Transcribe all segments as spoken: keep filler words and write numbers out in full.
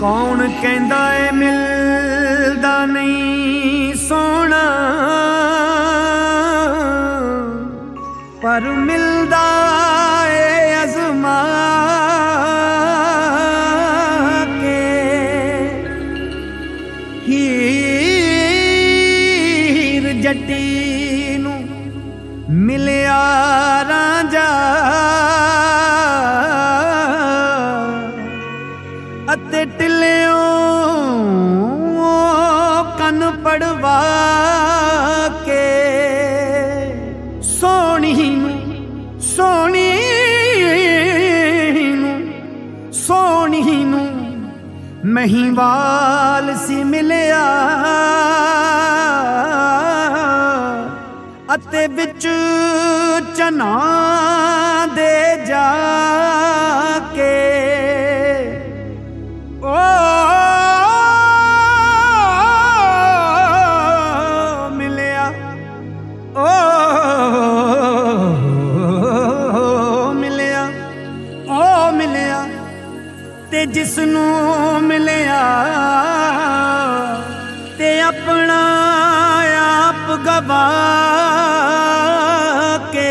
कौन कहंदा ए मिलदा नहीं सोना, पर मिलदा ए अज़मा के। हीर जट्टी नू मिलिया रांझा, अते टिल्लियों कन पड़वा के। सोनी नू सोनी नू सोनी नू महीवाल सी मिलिया, अते विच चना दे जाके। ओ मिलिया ओ मिलिया ओ मिलिया, ते जिसनू मिलिया ते अपना आप गवा के।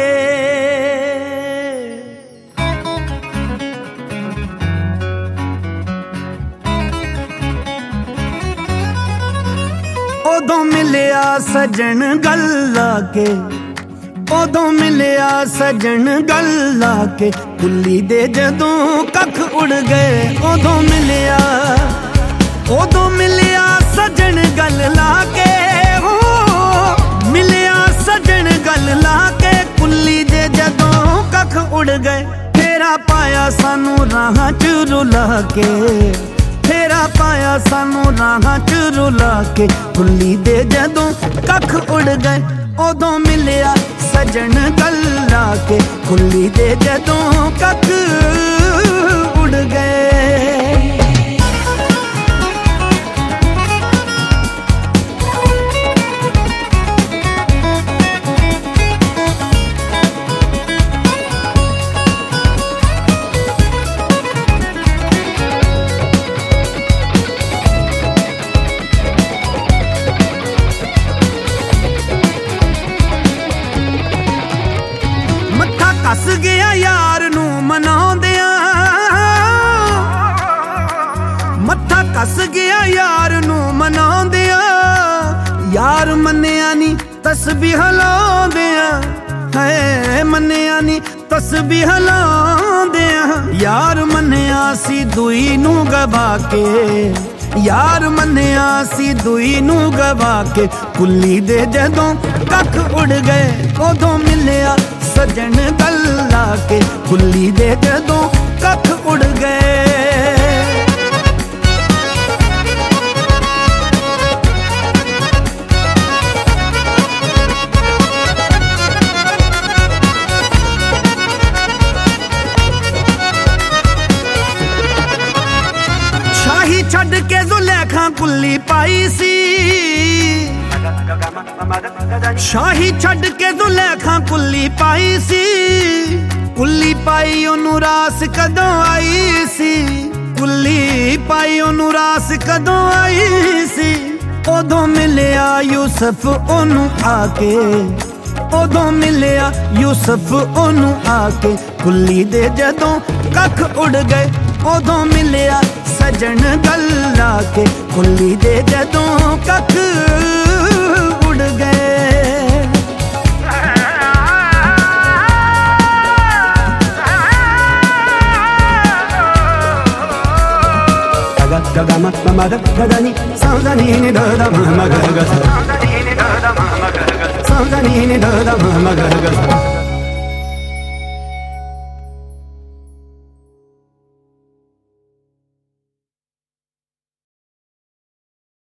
उदों मिलिया सजन गल्ला के, उदों मिलिया सजन गल्ला के। कुल्ली दे जदों कख उड़ गए, उदों मिलिया उदों मिलिया सजन गल्ला के। हो मिलिया सजन गल्ला के, कुल्ली दे जदों कख उड़ गए। फेरा पाया सानू राह च रुला के, फेरा पाया सानू राह च रुला के। कुल्ली दे जदों कख उड़ गए, उदों मिलिया सजन गल्ला के। कुल्ली दे जदों कख उड़ गए। कस गया यार नू मनाउंदिया, मत्था कस गया यार नू मनाउंदिया। यार मन्निया नी तस्बीह लाउंदिया, है मन्निया नी तस्बीह लाउंदिया। यार मन्निया सी दुई नू गवा के, यार मन्निया सी दुई नू गवा के। कुल्ली दे जदों कख उड़ गए, उदों मिलिया सजन गल्ला के। कुल्ली दे जदों कख उड़ गए। शाही छड़ के जुलेखा कुल्ली पाई सी, शाही छड़ के जुलेखा कुल्ली पाई सी। कुल्ली पाई ओनू रास कदों आई सी, कुल्ली पाई ओनू रास कदों आई सी। उदों मिलिया यूसुफ ओनू आके, उदों मिलिया यूसुफ ओनू आके। कुल्ली दे जदों कख उड़ गए, उदों मिलिया सजन गल्ला के। कुल्ली दे जदों कख उड़ गए। Gama mama da gadani saudani ni da da mama ga ga saudani ni da da mama ga ga saudani ni da da mama ga ga